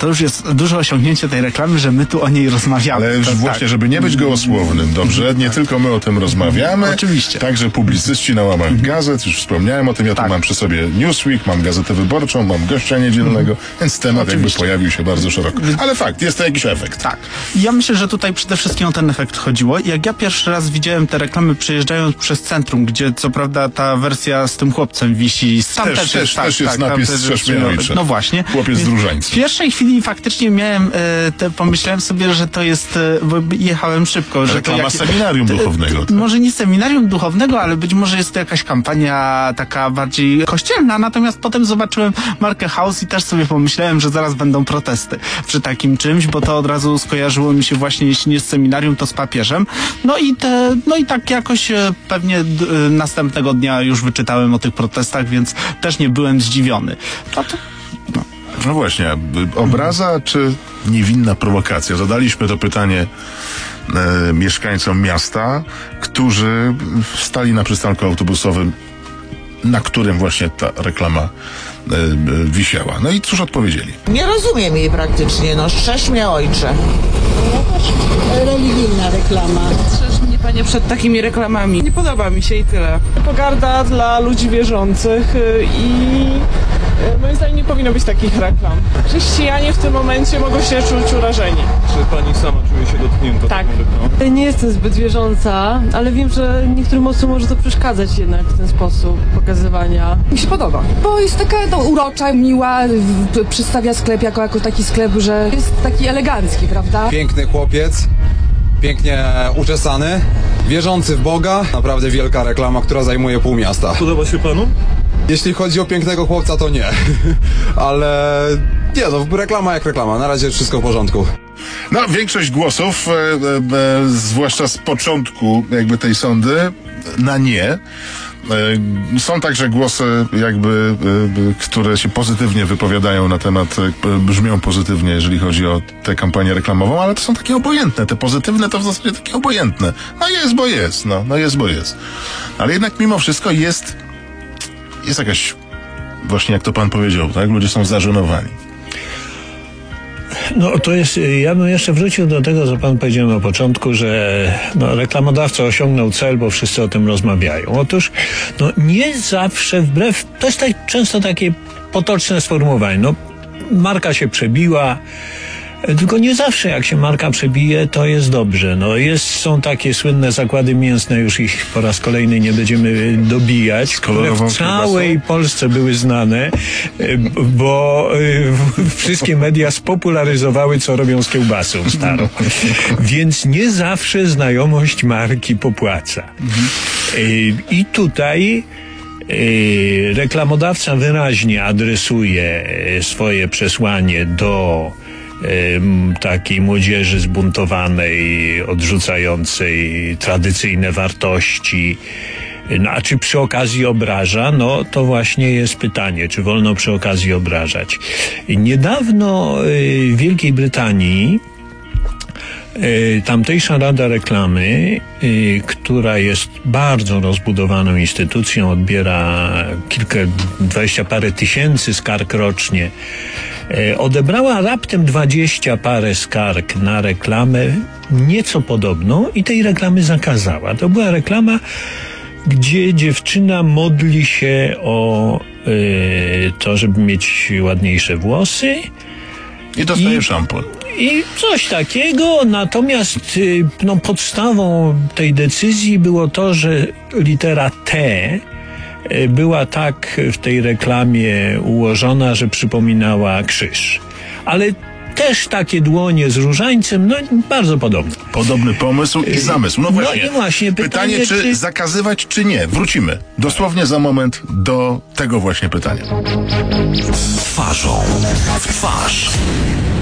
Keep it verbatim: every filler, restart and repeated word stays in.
to już jest duże osiągnięcie tej reklamy, że my tu o niej rozmawiamy. Ale już tak, właśnie, tak. żeby nie być gołosłownym, dobrze? Nie tylko my o tym rozmawiamy. Oczywiście. Także publicyści na łamach gazet, już wspomniałem o tym, ja tak. tu mam przy sobie Newsweek, mam Gazetę Wyborczą, mam gościa niedzielnego, więc temat Oczywiście. jakby pojawił się bardzo szeroko. Ale fakt, jest to jakiś efekt. Tak. Ja myślę, że tutaj przede wszystkim o ten efekt chodziło. Jak ja pierwszy raz widziałem te reklamy przejeżdżając przez centrum, gdzie co prawda ta wersja z tym chłopcem wisi. Tam Też, też, też, jest, tak, też jest tak, napis tam Strzeż mnie ojcze. No właśnie. Chłopiec z W Różańca. pierwszej chwili faktycznie miałem, e, te, pomyślałem sobie, że to jest, e, bo jechałem szybko. Że Reklama to jak, seminarium t, duchownego. T, może nie seminarium duchownego, ale być może jest to jakaś kampania taka bardziej kościelna, natomiast potem zobaczyłem markę House i też sobie pomyślałem, że zaraz będą protesty przy takim czymś, bo to od razu skojarzyło mi się właśnie, jeśli nie z seminarium, to z papieżem. No i te, no i tak jakoś e, pewnie d, e, następnego dnia już wyczytałem o tych protestach, więc też nie byłem zdziwiony. No to, no. No właśnie, obraza czy niewinna prowokacja? Zadaliśmy to pytanie e, mieszkańcom miasta, którzy stali na przystanku autobusowym, na którym właśnie ta reklama e, e, wisiała. No i cóż odpowiedzieli? Nie rozumiem jej praktycznie, no szczęść mnie ojcze. Religijna reklama. Strzeż mnie, panie, przed takimi reklamami. Nie podoba mi się i tyle. Pogarda dla ludzi wierzących i moim zdaniem nie powinno być takich reklam. Chrześcijanie w tym momencie mogą się czuć urażeni. Czy pani sama czuje się dotknięta Tak. taką reklamą? Nie jestem zbyt wierząca, ale wiem, że niektórym osobom może to przeszkadzać jednak w ten sposób pokazywania. Mi się podoba, bo jest taka no, urocza, miła, w, przedstawia sklep jako, jako taki sklep, że jest taki elegancki, prawda? Piękny chłopiec, pięknie uczesany, wierzący w Boga. Naprawdę wielka reklama, która zajmuje pół miasta. Podoba się panu? Jeśli chodzi o pięknego chłopca, to nie. Ale nie no, reklama jak reklama. Na razie wszystko w porządku. No, większość głosów, e, e, zwłaszcza z początku jakby tej sądy, na nie. E, są także głosy jakby, e, które się pozytywnie wypowiadają na temat, e, brzmią pozytywnie, jeżeli chodzi o tę kampanię reklamową, ale to są takie obojętne. Te pozytywne to w zasadzie takie obojętne. No jest, bo jest. No, no jest, bo jest. Ale jednak mimo wszystko jest, jest jakaś, właśnie jak to pan powiedział, tak? Ludzie są zażenowani. No to jest, ja bym jeszcze wrócił do tego, co pan powiedział na początku, że no, reklamodawca osiągnął cel, bo wszyscy o tym rozmawiają. Otóż no, nie zawsze, wbrew, to jest tak, często takie potoczne sformułowanie, no marka się przebiła, tylko nie zawsze jak się marka przebije, to jest dobrze. No jest, są takie słynne zakłady mięsne, już ich po raz kolejny nie będziemy dobijać, które w całej Polsce były znane, bo wszystkie media spopularyzowały, co robią z kiełbasą starą. Więc nie zawsze znajomość marki popłaca. I tutaj reklamodawca wyraźnie adresuje swoje przesłanie do takiej młodzieży zbuntowanej, odrzucającej tradycyjne wartości. No, a czy przy okazji obraża? No to właśnie jest pytanie, czy wolno przy okazji obrażać. Niedawno w Wielkiej Brytanii tamtejsza Rada Reklamy, która jest bardzo rozbudowaną instytucją, odbiera kilka, dwadzieścia parę tysięcy skarg rocznie, odebrała raptem dwadzieścia parę skarg na reklamę nieco podobną i tej reklamy zakazała. To była reklama, gdzie dziewczyna modli się o y, to, żeby mieć ładniejsze włosy. I dostaje I, szampon. I coś takiego, natomiast y, no, podstawą tej decyzji było to, że litera T była tak w tej reklamie ułożona, że przypominała krzyż. Ale też takie dłonie z różańcem, no bardzo podobne. Podobny pomysł i zamysł. No właśnie, no i właśnie pytanie, pytanie czy, czy zakazywać, czy nie. Wrócimy dosłownie za moment do tego właśnie pytania. Twarzą w twarz.